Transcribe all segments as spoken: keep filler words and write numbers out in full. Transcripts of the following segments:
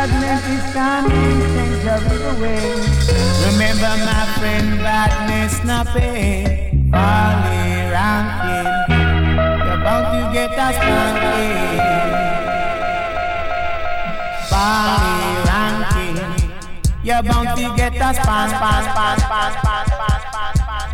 Judgment is coming, change the way. Remember my friend, badness not pay. Folly ranking, you're bound to get a spanking. Folly ranking, you're bound to get a span, span, span, span, span, span, span, span.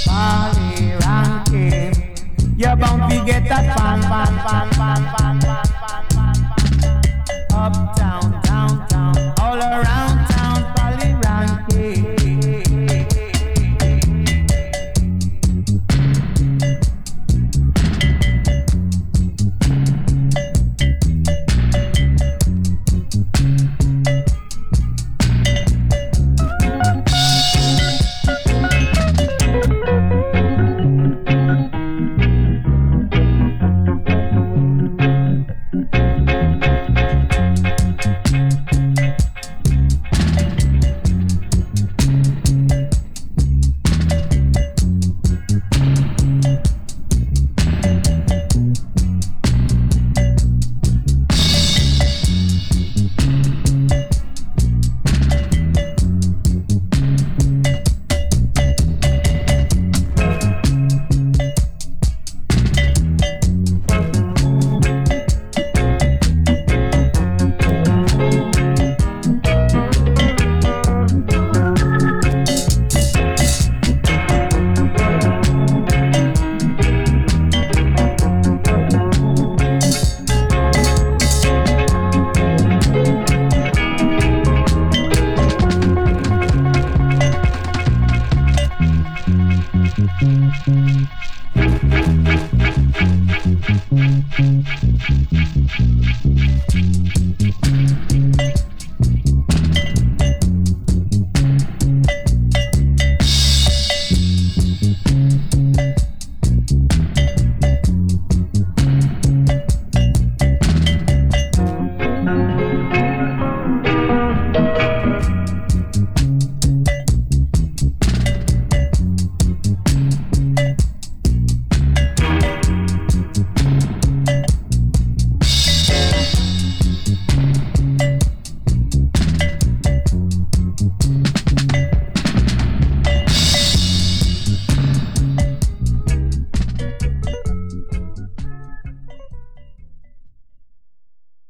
You're bound to get that fan, fan, fan, fan, fan, fan.